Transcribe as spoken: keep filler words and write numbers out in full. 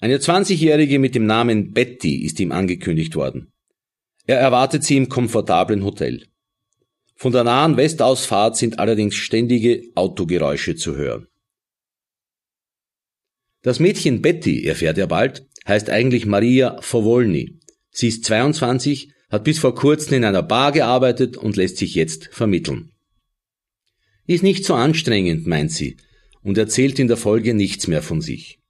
Eine zwanzigjährige mit dem Namen Betty ist ihm angekündigt worden. Er erwartet sie im komfortablen Hotel. Von der nahen Westausfahrt sind allerdings ständige Autogeräusche zu hören. Das Mädchen Betty, erfährt er bald, heißt eigentlich Maria Fowolny. Sie ist zweiundzwanzig, hat bis vor kurzem in einer Bar gearbeitet und lässt sich jetzt vermitteln. Ist nicht so anstrengend, meint sie, und erzählt in der Folge nichts mehr von sich.